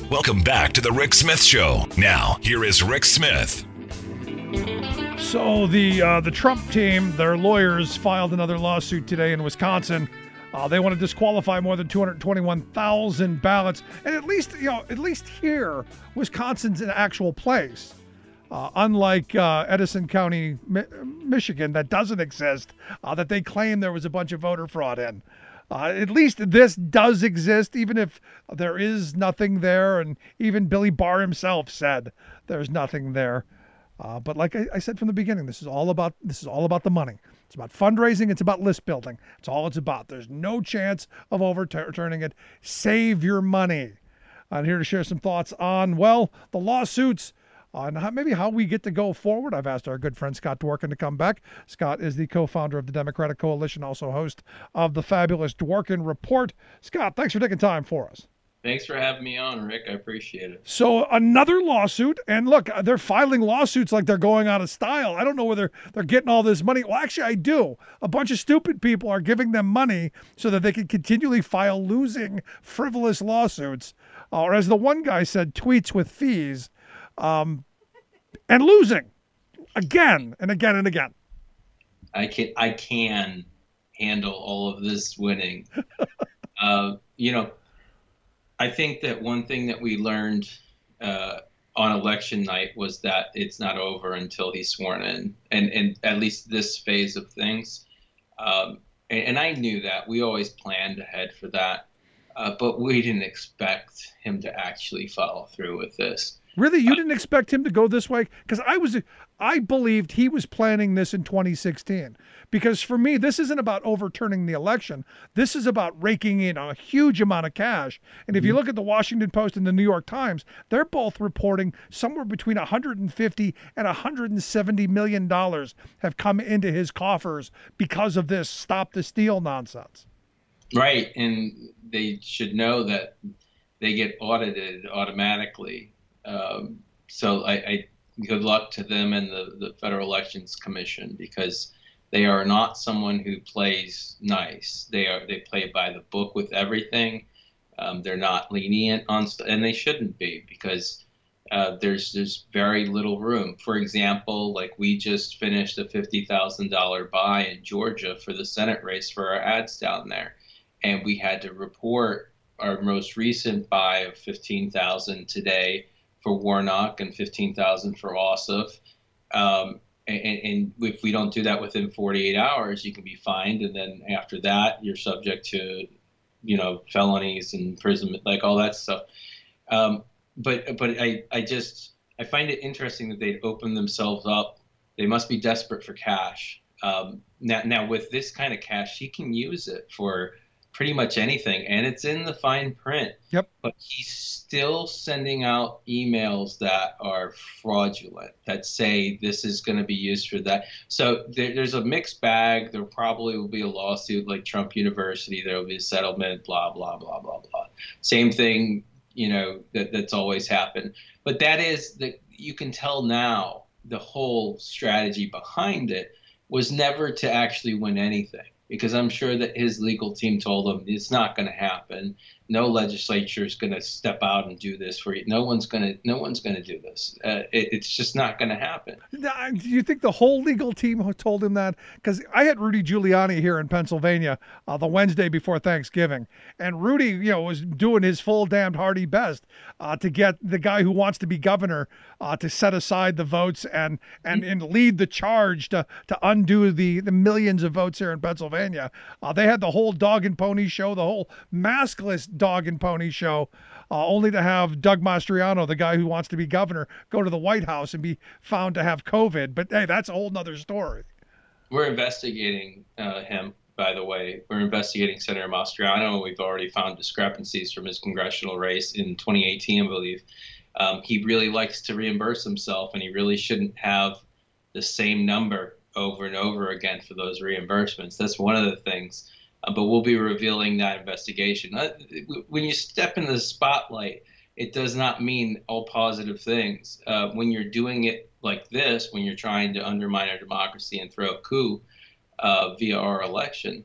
Welcome back to the Rick Smith Show. Now, here is Rick Smith. So the Trump team, their lawyers filed another lawsuit today in Wisconsin. They want to disqualify more than 221,000 ballots, and at least here, Wisconsin's an actual place. Unlike Edison County, Michigan, that doesn't exist, that they claim there was a bunch of voter fraud in. At least this does exist, even if there is nothing there, and even Billy Barr himself said there's nothing there. But like I said from the beginning, this is all about the money. It's about fundraising. It's about list building. It's all it's about. There's no chance of overturning it. Save your money. I'm here to share some thoughts on, well, the lawsuits, on maybe how we get to go forward. I've asked our good friend Scott Dworkin to come back. Scott is the co-founder of the Democratic Coalition, also host of the fabulous Dworkin Report. Scott, thanks for taking time for us. Thanks for having me on, Rick. I appreciate it. So another lawsuit, and look, they're filing lawsuits like they're going out of style. I don't know whether they're getting all this money. Well, actually, I do. A bunch of stupid people are giving them money so that they can continually file losing, frivolous lawsuits, or as the one guy said, tweets with fees, and losing again and again and again. I can handle all of this winning. I think that one thing that we learned on election night was that it's not over until he's sworn in, and at least this phase of things. And I knew that. We always planned ahead for that, but we didn't expect him to actually follow through with this. Really? You didn't expect him to go this way? Because I believed he was planning this in 2016. Because for me, this isn't about overturning the election. This is about raking in a huge amount of cash. And if you look at the Washington Post and the New York Times, they're both reporting somewhere between $150 and $170 million have come into his coffers because of this Stop the Steal nonsense. Right. And they should know that they get audited automatically. So I good luck to them and the Federal Elections Commission, because they are not someone who plays nice. They play by the book with everything. They're not lenient on and they shouldn't be, because there's very little room. For example, like we just finished a $50,000 buy in Georgia for the Senate race for our ads down there, and we had to report our most recent buy of $15,000 today for Warnock and $15,000 for Ossoff. And if we don't do that within 48 hours, you can be fined. And then after that, you're subject to, felonies and imprisonment, like all that stuff. But I find it interesting that they'd open themselves up. They must be desperate for cash. Now with this kind of cash, he can use it for pretty much anything, and it's in the fine print. Yep. But he's still sending out emails that are fraudulent, that say this is going to be used for that. So there's a mixed bag. There probably will be a lawsuit like Trump University. There will be a settlement, blah, blah, blah, blah, blah. Same thing, that's always happened. But that is that you can tell now the whole strategy behind it was never to actually win anything. Because I'm sure that his legal team told him it's not going to happen. No legislature is going to step out and do this for you. No one's going to do this. It's just not going to happen. Do you think the whole legal team told him that? Because I had Rudy Giuliani here in Pennsylvania the Wednesday before Thanksgiving, and Rudy, was doing his full damned hearty best to get the guy who wants to be governor to set aside the votes and lead the charge to undo the millions of votes here in Pennsylvania. They had the whole dog and pony show, the whole maskless dog and pony show, only to have Doug Mastriano, the guy who wants to be governor, go to the White House and be found to have COVID. But hey, that's a whole nother story. We're investigating him, by the way. We're investigating Senator Mastriano. We've already found discrepancies from his congressional race in 2018, I believe. He really likes to reimburse himself, and he really shouldn't have the same number over and over again for those reimbursements. That's one of the things. But we'll be revealing that investigation. When you step in the spotlight, it does not mean all positive things. When you're doing it like this, when you're trying to undermine our democracy and throw a coup via our election,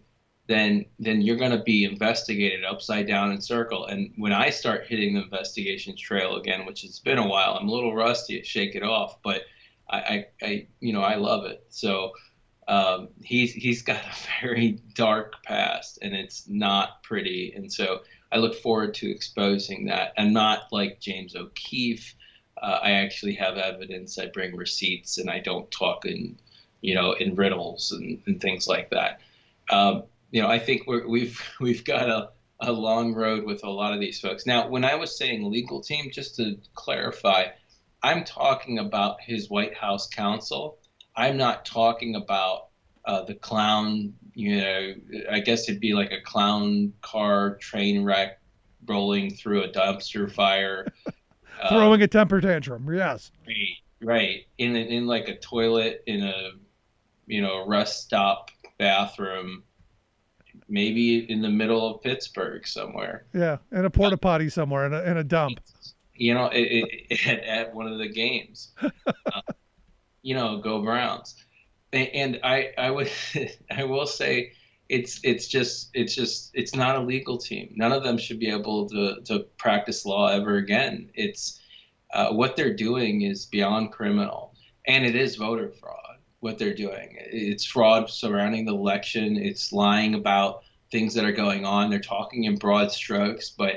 then you're going to be investigated upside down in circle. And when I start hitting the investigations trail again, which has been a while, I'm a little rusty at shake it off, but I love it. So he's got a very dark past, and it's not pretty. And so I look forward to exposing that. I'm not like James O'Keefe. I actually have evidence. I bring receipts, and I don't talk in riddles and things like that. I think we've got a long road with a lot of these folks. Now, when I was saying legal team, just to clarify, I'm talking about his White House counsel. I'm not talking about the clown, I guess it'd be like a clown car train wreck rolling through a dumpster fire. Throwing a temper tantrum, yes. Right. In like a toilet in a rest stop bathroom, maybe in the middle of Pittsburgh somewhere. Yeah, in a porta potty somewhere, in a dump. At one of the games. Go Browns. And I will say it's not a legal team. None of them should be able to practice law ever again. It's what they're doing is beyond criminal, and it is voter fraud. What they're doing, it's fraud surrounding the election. It's lying about things that are going on. They're talking in broad strokes, but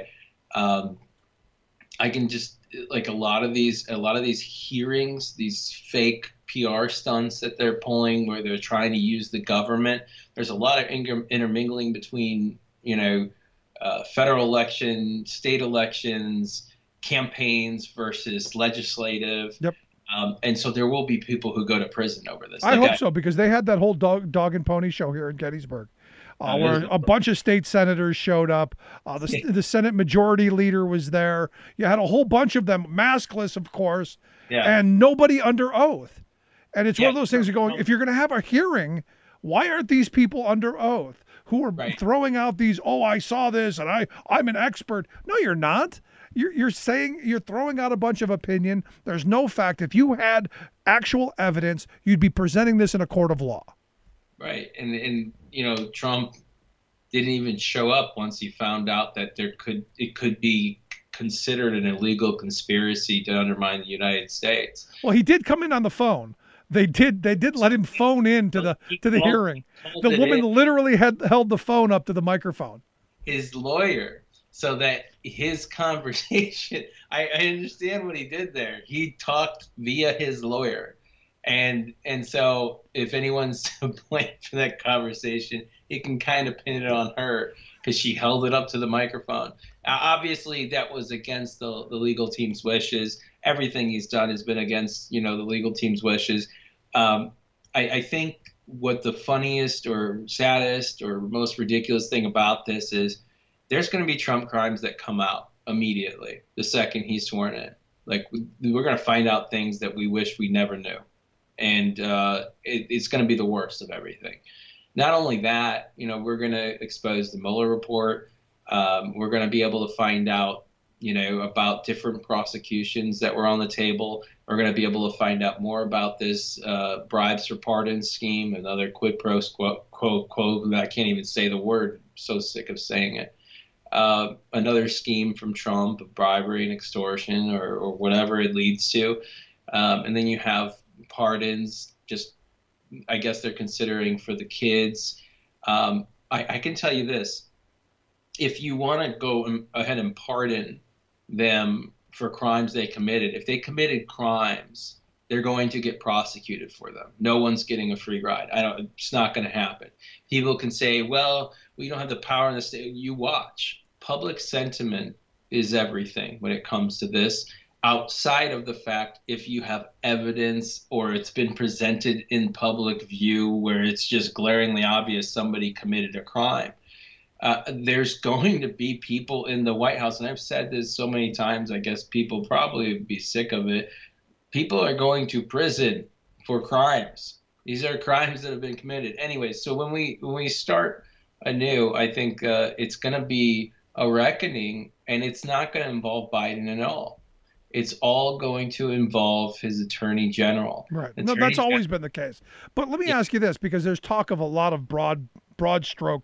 I can just like a lot of these hearings, these fake PR stunts that they're pulling, where they're trying to use the government. There's a lot of intermingling between federal election, state elections, campaigns versus legislative. Yep. And so there will be people who go to prison over this. I hope so, because they had that whole dog and pony show here in Gettysburg, where a bunch of state senators showed up. The Senate Majority Leader was there. You had a whole bunch of them, maskless, of course, and nobody under oath. And it's one of those things you're going, if you're going to have a hearing, why aren't these people under oath who are throwing out these, I saw this and I'm an expert? No, you're not. You're saying, you're throwing out a bunch of opinion. There's no fact. If you had actual evidence, you'd be presenting this in a court of law. Right. And Trump didn't even show up once he found out that it could be considered an illegal conspiracy to undermine the United States. Well, he did come in on the phone. They did let him phone in to the hearing. The woman literally held the phone up to the microphone. His lawyer, so that his conversation, I understand what he did there. He talked via his lawyer. And so if anyone's to blame for that conversation, you can kind of pin it on her because she held it up to the microphone. Obviously, that was against the legal team's wishes. Everything he's done has been against, the legal team's wishes. I think what the funniest or saddest or most ridiculous thing about this is there's going to be Trump crimes that come out immediately the second he's sworn in. Like, we're going to find out things that we wish we never knew. And it's going to be the worst of everything. Not only that, we're going to expose the Mueller report. We're going to be able to find out, about different prosecutions that were on the table. We're going to be able to find out more about this bribes for pardons scheme, another quid pro quo. I can't even say the word. I'm so sick of saying it. Another scheme from Trump of bribery and extortion or whatever it leads to. And then you have pardons, just I guess they're considering for the kids. I can tell you this. If you want to go ahead and pardon them for crimes they committed, if they committed crimes, they're going to get prosecuted for them. No one's getting a free ride. It's not going to happen. People can say, well, we don't have the power in the state. You watch. Public sentiment is everything when it comes to this. Outside of the fact, if you have evidence or it's been presented in public view where it's just glaringly obvious somebody committed a crime, there's going to be people in the White House, and I've said this so many times, I guess people probably would be sick of it. People are going to prison for crimes. These are crimes that have been committed. Anyway, so when we start anew, I think it's going to be a reckoning, and it's not going to involve Biden at all. It's all going to involve his attorney general. Right. No, that's always been the case. But let me ask you this, because there's talk of a lot of broad stroke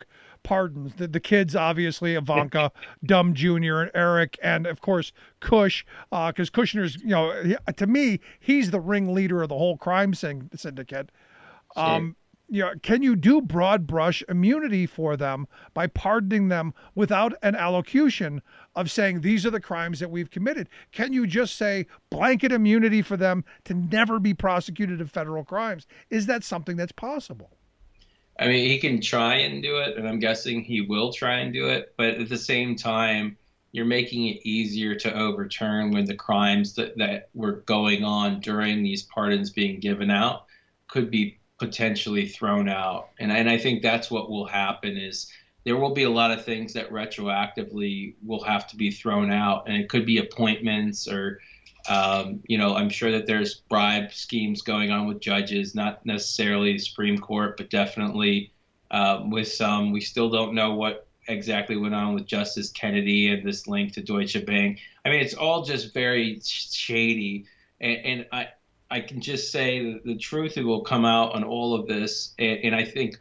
pardons. The kids, obviously, Ivanka, Dumb Jr., and Eric, and of course Kush, because Kushner's, to me, he's the ringleader of the whole crime syndicate. Sure. Can you do broad brush immunity for them by pardoning them without an allocution of saying these are the crimes that we've committed? Can you just say blanket immunity for them to never be prosecuted of federal crimes? Is that something that's possible? I mean, he can try and do it, and I'm guessing he will try and do it. But at the same time, you're making it easier to overturn when the crimes that were going on during these pardons being given out could be potentially thrown out. And I think that's what will happen is there will be a lot of things that retroactively will have to be thrown out. And it could be appointments or I'm sure that there's bribe schemes going on with judges, not necessarily the Supreme Court, but definitely with some. We still don't know what exactly went on with Justice Kennedy and this link to Deutsche Bank. I mean, it's all just very shady. And I can just say that the truth will come out on all of this. And I think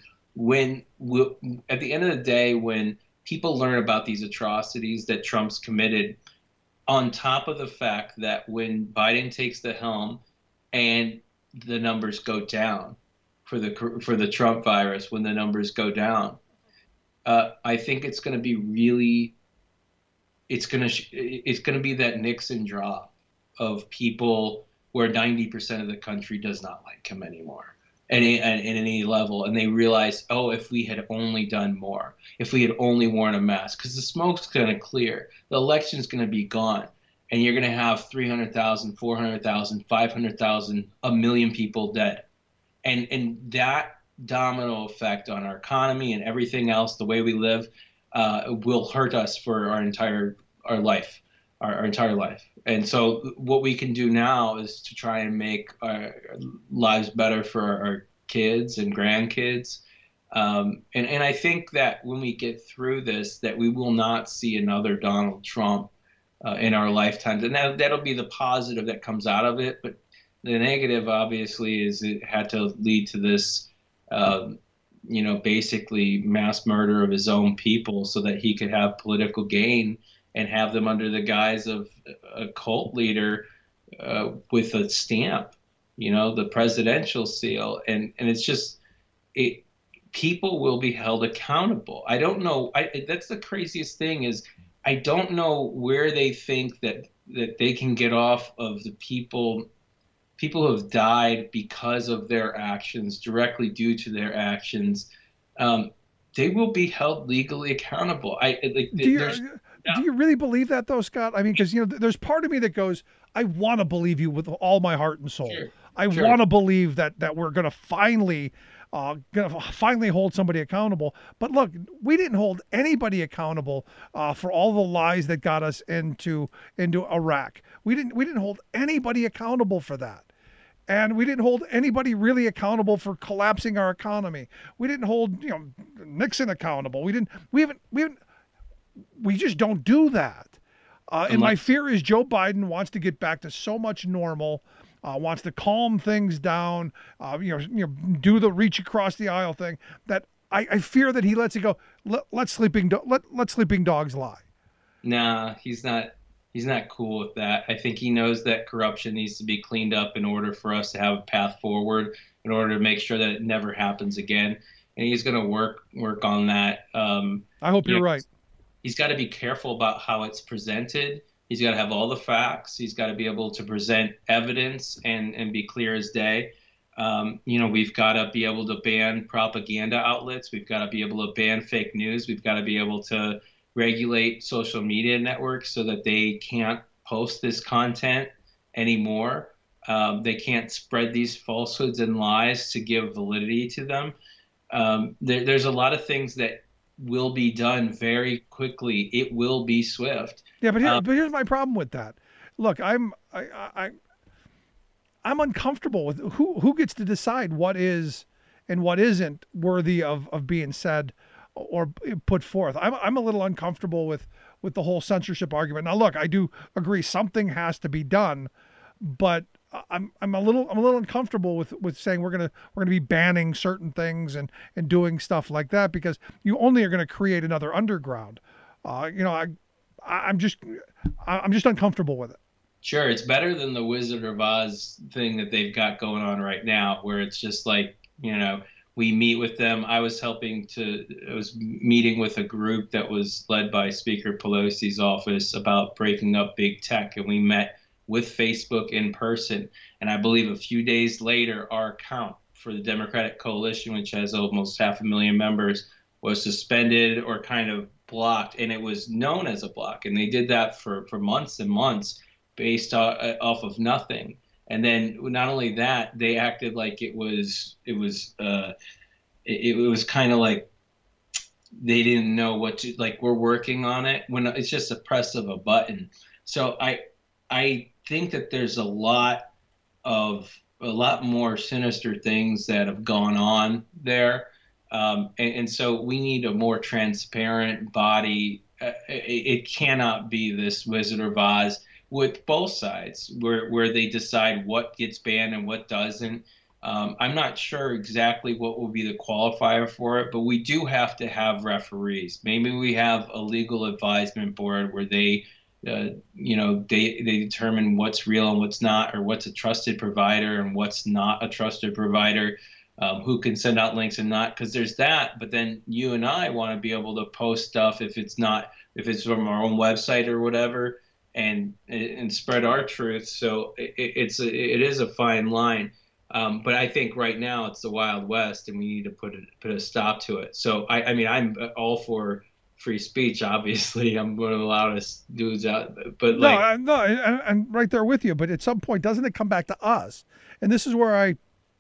at the end of the day, when people learn about these atrocities that Trump's committed, on top of the fact that when Biden takes the helm and the numbers go down for the Trump virus, when the numbers go down, I think it's going to be it's going to be that Nixon drop of people where 90% of the country does not like him anymore. At any level, and they realize, oh, if we had only done more, if we had only worn a mask, because the smoke's going to clear, the election's going to be gone, and you're going to have 300,000, 400,000, 500,000, a million people dead, and that domino effect on our economy and everything else, the way we live, will hurt us for our entire life. And so what we can do now is to try and make our lives better for our kids and grandkids. And I think that when we get through this, that we will not see another Donald Trump in our lifetimes. And that'll be the positive that comes out of it. But the negative, obviously, is it had to lead to this, basically mass murder of his own people so that he could have political gain and have them under the guise of a cult leader with a stamp, the presidential seal. And it's just, people will be held accountable. I don't know. That's the craziest thing is I don't know where they think that they can get off of the people who have died because of their actions, directly due to their actions. They will be held legally accountable. Do you really believe that, though, Scott? I mean, because, there's part of me that goes, I want to believe you with all my heart and soul. Sure. I want to believe that we're going to finally hold somebody accountable. But look, we didn't hold anybody accountable for all the lies that got us into Iraq. We didn't hold anybody accountable for that. And we didn't hold anybody really accountable for collapsing our economy. We didn't hold, Nixon accountable. We just don't do that. And my fear is Joe Biden wants to get back to so much normal, wants to calm things down, do the reach across the aisle thing, that I fear that he lets it go. Let sleeping dogs lie. Nah, he's not cool with that. I think he knows that corruption needs to be cleaned up in order for us to have a path forward, in order to make sure that it never happens again. And he's going to work on that. I hope you're right. He's got to be careful about how it's presented. He's got to have all the facts. He's got to be able to present evidence and be clear as day. We've got to be able to ban propaganda outlets. We've got to be able to ban fake news. We've got to be able to regulate social media networks so that they can't post this content anymore. They can't spread these falsehoods and lies to give validity to them. There's a lot of things that will be done very quickly. It will be swift. Yeah, but here's my problem with that. Look, I'm uncomfortable with who gets to decide what is and what isn't worthy of being said or put forth. I'm a little uncomfortable with the whole censorship argument. Now, look, I do agree something has to be done, but I'm a little uncomfortable with saying we're gonna be banning certain things and doing stuff like that, because you only are going to create another underground. You know, I'm just uncomfortable with it. Sure, it's better than the Wizard of Oz thing that they've got going on right now, where it's just like, we meet with them. I was meeting with a group that was led by Speaker Pelosi's office about breaking up big tech, and we met with Facebook in person. And I believe a few days later, our account for the Democratic Coalition, which has almost 500,000 members, was suspended or kind of blocked, and it was known as a block. And they did that for months and months, based off of nothing. And then not only that, they acted like it was kind of like they didn't know what to, like, we're working on it, when it's just a press of a button. So I think that there's a lot more sinister things that have gone on there. And so we need a more transparent body. It cannot be this Wizard of Oz with both sides, where they decide what gets banned and what doesn't. I'm not sure exactly what will be the qualifier for it, but we do have to have referees. Maybe we have a legal advisement board where they determine what's real and what's not, or what's a trusted provider and what's not a trusted provider, who can send out links and not, because there's that. But then you and I want to be able to post stuff if it's from our own website or whatever, and spread our truth. So it is a fine line. But I think right now it's the Wild West, and we need to put a stop to it. So I mean, I'm all for free speech. Obviously, I'm one of the loudest dudes out. But like, no, I'm right there with you. But at some point, doesn't it come back to us? And this is where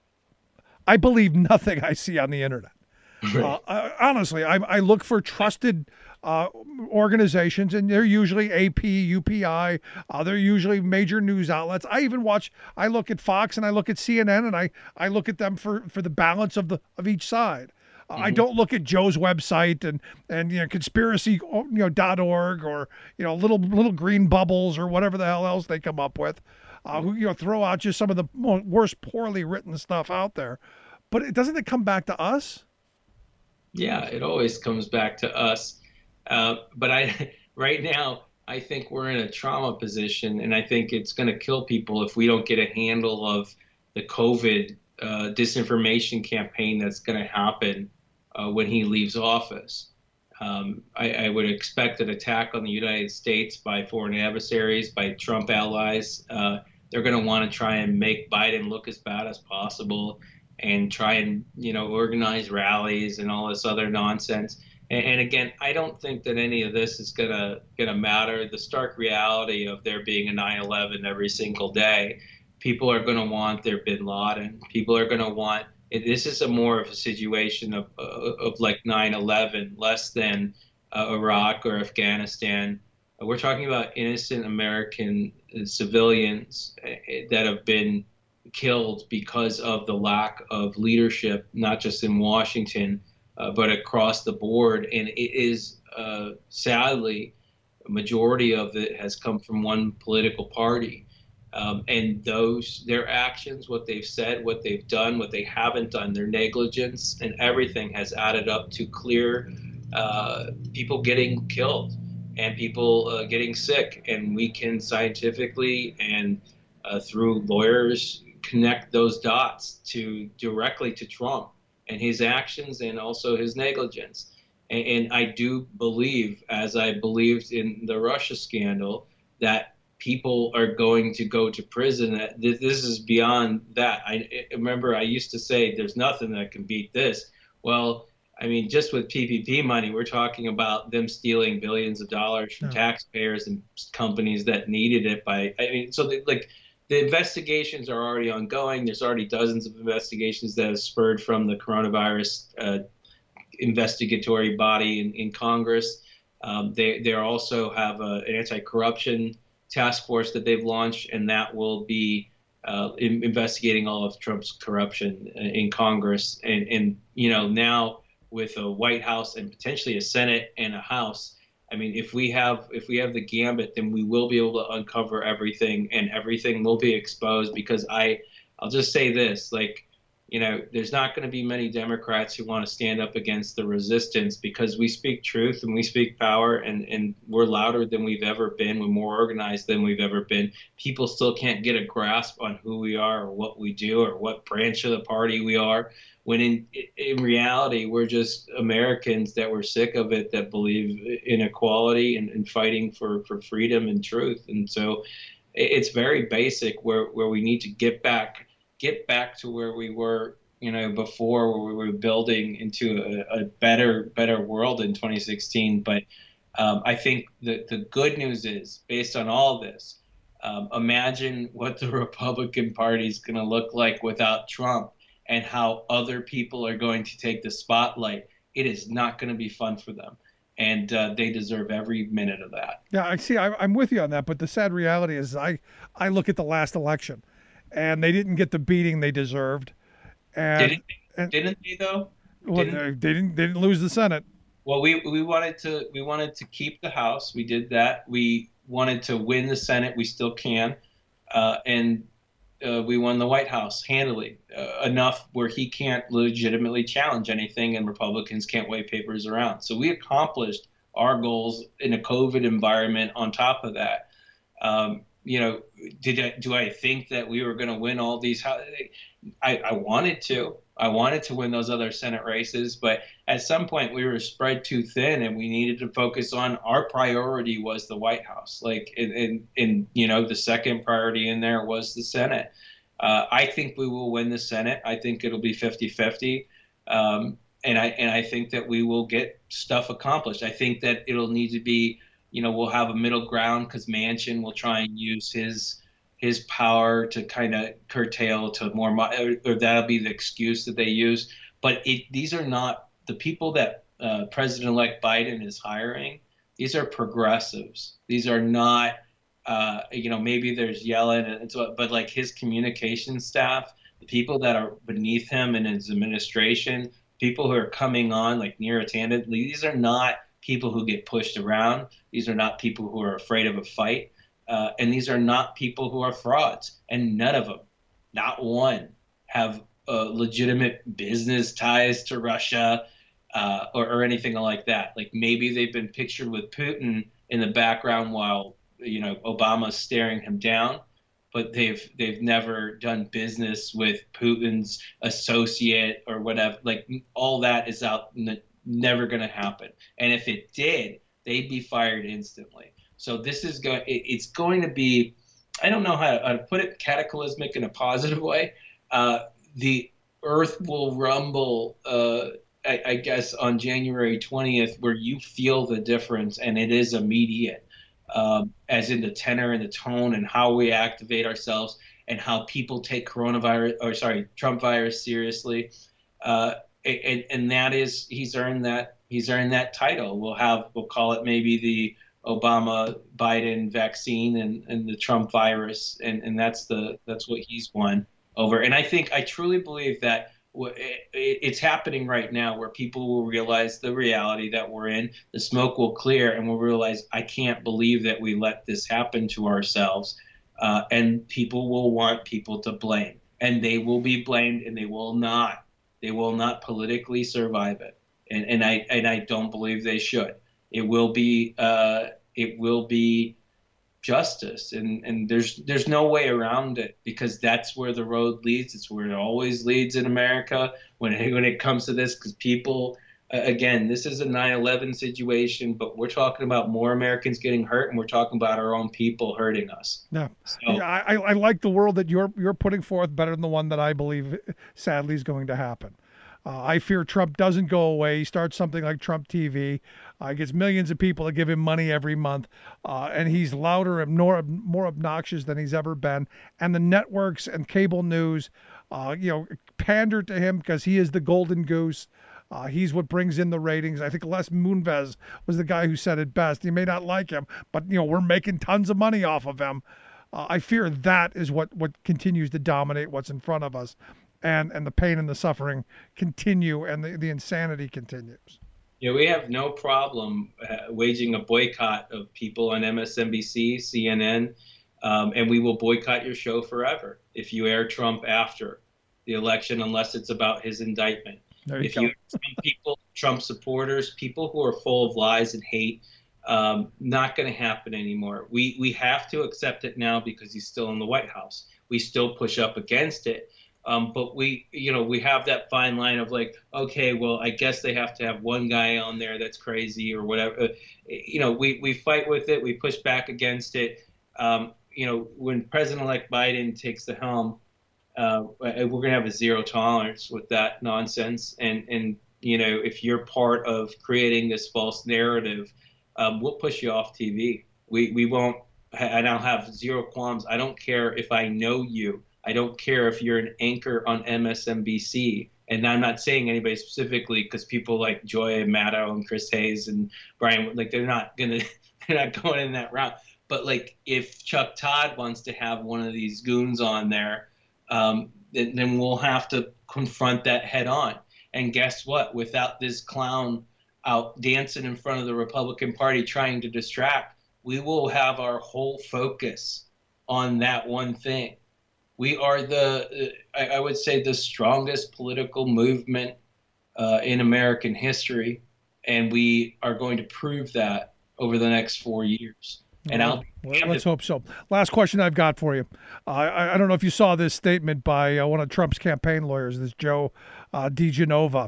I believe nothing I see on the internet. right. Honestly, I look for trusted organizations, and they're usually AP, UPI. They're usually major news outlets. I look at Fox and I look at CNN, and I look at them for the balance of each side. I don't look at Joe's website and conspiracy.org or little green bubbles or whatever the hell else they come up with. Who throw out just some of the worst poorly written stuff out there. But it doesn't come back to us? Yeah, it always comes back to us. But right now, I think we're in a trauma position, and I think it's going to kill people if we don't get a handle of the COVID disinformation campaign that's going to happen when he leaves office. I would expect an attack on the United States by foreign adversaries, by Trump allies. They're going to want to try and make Biden look as bad as possible, and try and organize rallies and all this other nonsense. And again, I don't think that any of this is gonna matter. The stark reality of there being a 9/11 every single day, people are gonna want their Bin Laden. People are gonna want. This is more of a situation of like 9/11, less than Iraq or Afghanistan. We're talking about innocent American civilians that have been killed because of the lack of leadership, not just in Washington, but across the board. And it is, sadly, a majority of it has come from one political party. And their actions, what they've said, what they've done, what they haven't done, their negligence and everything has added up to clear people getting killed and people getting sick. And we can scientifically and through lawyers connect those dots directly to Trump and his actions and also his negligence. And I do believe, as I believed in the Russia scandal, that people are going to go to prison. That this is beyond that. I remember I used to say there's nothing that can beat this. Well, I mean, just with PPP money, we're talking about them stealing billions of dollars from taxpayers and companies that needed it. So the investigations are already ongoing. There's already dozens of investigations that have spurred from the coronavirus investigatory body in Congress. They also have an anti-corruption task force that they've launched, and that will be investigating all of Trump's corruption in Congress. And now with a White House and potentially a Senate and a House, I mean, if we have the gambit, then we will be able to uncover everything, and everything will be exposed. Because I'll just say this, like, there's not going to be many Democrats who want to stand up against the resistance, because we speak truth and we speak power, and we're louder than we've ever been. We're more organized than we've ever been. People still can't get a grasp on who we are or what we do or what branch of the party we are, when in reality, we're just Americans that were sick of it, that believe in equality and fighting for freedom and truth. And so it's very basic, where we need to get back to where we were, before, where we were building into a better world in 2016. But I think the good news is, based on all this, imagine what the Republican Party is going to look like without Trump, and how other people are going to take the spotlight. It is not going to be fun for them. And they deserve every minute of that. Yeah, I see. I'm with you on that. But the sad reality is I look at the last election, and they didn't get the beating they deserved. And didn't they though? Well, they didn't lose the Senate. Well, we wanted to keep the House. We did that. We wanted to win the Senate. We still can. And we won the White House handily, enough where he can't legitimately challenge anything, and Republicans can't wave papers around. So we accomplished our goals in a COVID environment. On top of that, do I think that we were going to win all these? I wanted to. I wanted to win those other Senate races, but at some point we were spread too thin, and we needed to focus on our priority was the White House. Like, the second priority in there was the Senate. I think we will win the Senate. I think it'll be 50-50. And I think that we will get stuff accomplished. I think that it'll need to be, we'll have a middle ground, because Manchin will try and use his power to kind of curtail to more, or that'll be the excuse that they use. But these are not the people that President-elect Biden is hiring. These are progressives. These are not, maybe there's Yellen, and so, but like his communication staff, the people that are beneath him in his administration, people who are coming on like Neera Tanden, these are not people who get pushed around. These are not people who are afraid of a fight. And these are not people who are frauds. And none of them, not one, have legitimate business ties to Russia or anything like that. Like, maybe they've been pictured with Putin in the background while, Obama's staring him down. But they've never done business with Putin's associate or whatever. Like, all that is never going to happen. And if it did, they'd be fired instantly. So this is it's going to be, I don't know how to put it, cataclysmic in a positive way. The earth will rumble, I guess, on January 20th, where you feel the difference, and it is immediate, as in the tenor and the tone and how we activate ourselves and how people take Trump virus seriously. And that is, he's earned that title. We'll call it maybe the Obama-Biden vaccine and the Trump virus, and that's what he's won over. And I truly believe that it's happening right now, where people will realize the reality that we're in. The smoke will clear, and we'll realize, I can't believe that we let this happen to ourselves. And people will want people to blame, and they will be blamed, and they will not politically survive it. And I don't believe they should. It will be justice, and there's no way around it, because that's where the road leads. It's where it always leads in America when it comes to this, because people, again, this is a 9/11 situation, but we're talking about more Americans getting hurt, and we're talking about our own people hurting us. Yeah, I like the world that you're putting forth better than the one that I believe sadly is going to happen. I fear Trump doesn't go away. He starts something like Trump TV, gets millions of people to give him money every month, and he's louder and more obnoxious than he's ever been. And the networks and cable news, pander to him because he is the golden goose. He's what brings in the ratings. I think Les Moonves was the guy who said it best. You may not like him, but we're making tons of money off of him. I fear that is what continues to dominate what's in front of us. And the pain and the suffering continue, and the insanity continues. We have no problem waging a boycott of people on MSNBC, CNN, and we will boycott your show forever if you air Trump after the election, unless it's about his indictment. If you people, Trump supporters, people who are full of lies and hate, not going to happen anymore. We have to accept it now because he's still in the White House. We still push up against it. But we have that fine line of like, okay, well, I guess they have to have one guy on there that's crazy or whatever. We fight with it. We push back against it. When President-elect Biden takes the helm, we're going to have a zero tolerance with that nonsense. And if you're part of creating this false narrative, we'll push you off TV. We won't. I now have zero qualms. I don't care if I know you. I don't care if you're an anchor on MSNBC. And I'm not saying anybody specifically, because people like Joy Maddow and Chris Hayes and Brian, like they're not going in that route. But like if Chuck Todd wants to have one of these goons on there, then we'll have to confront that head on. And guess what? Without this clown out dancing in front of the Republican Party trying to distract, we will have our whole focus on that one thing. We are I would say, the strongest political movement in American history, and we are going to prove that over the next 4 years. And let's hope so. Last question I've got for you. I don't know if you saw this statement by one of Trump's campaign lawyers, this Joe DiGenova,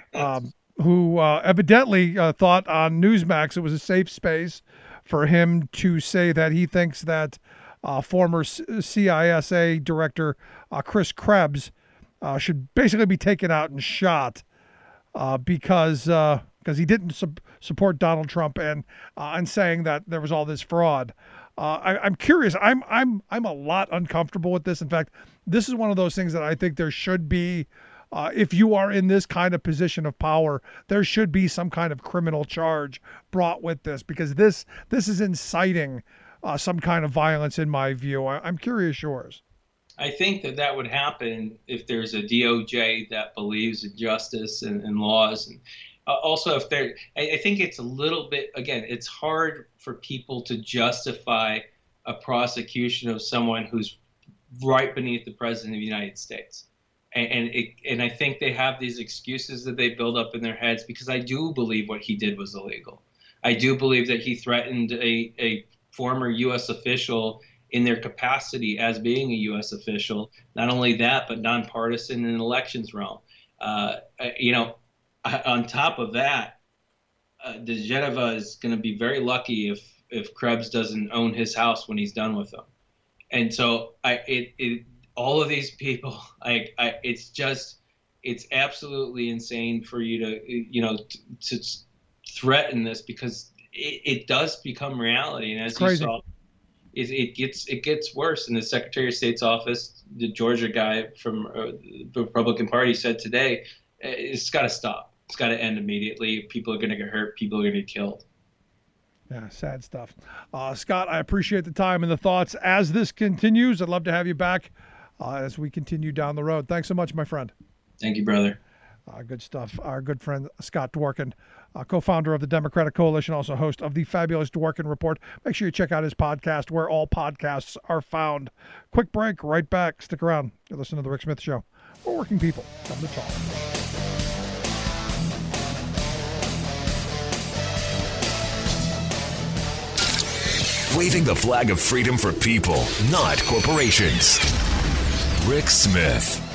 who evidently thought on Newsmax it was a safe space for him to say that he thinks that former CISA director Chris Krebs should basically be taken out and shot because he didn't support Donald Trump and saying that there was all this fraud. I'm curious. I'm a lot uncomfortable with this. In fact, this is one of those things that I think there should be. If you are in this kind of position of power, there should be some kind of criminal charge brought with this, because this is inciting some kind of violence, in my view. I'm curious yours. I think that would happen if there's a DOJ that believes in justice and laws. And also, I think it's a little bit, again, it's hard for people to justify a prosecution of someone who's right beneath the president of the United States. And I think they have these excuses that they build up in their heads, because I do believe what he did was illegal. I do believe that he threatened a former U.S. official in their capacity as being a U.S. official. Not only that, but nonpartisan in elections realm. On top of that, DiGenova is going to be very lucky if Krebs doesn't own his house when he's done with them. And so all of these people, it's absolutely insane for you to threaten this, because it does become reality. And as you saw, it gets worse. In the Secretary of State's office, the Georgia guy from the Republican Party said today, it's got to stop. It's got to end immediately. People are going to get hurt. People are going to get killed. Yeah, sad stuff. Scott, I appreciate the time and the thoughts. As this continues, I'd love to have you back as we continue down the road. Thanks so much, my friend. Thank you, brother. Good stuff. Our good friend, Scott Dworkin, co-founder of the Democratic Coalition, also host of the Fabulous Dworkin Report. Make sure you check out his podcast, where all podcasts are found. Quick break, right back. Stick around. You're listening to The Rick Smith Show, where working people come to talk. Waving the flag of freedom for people, not corporations. Rick Smith.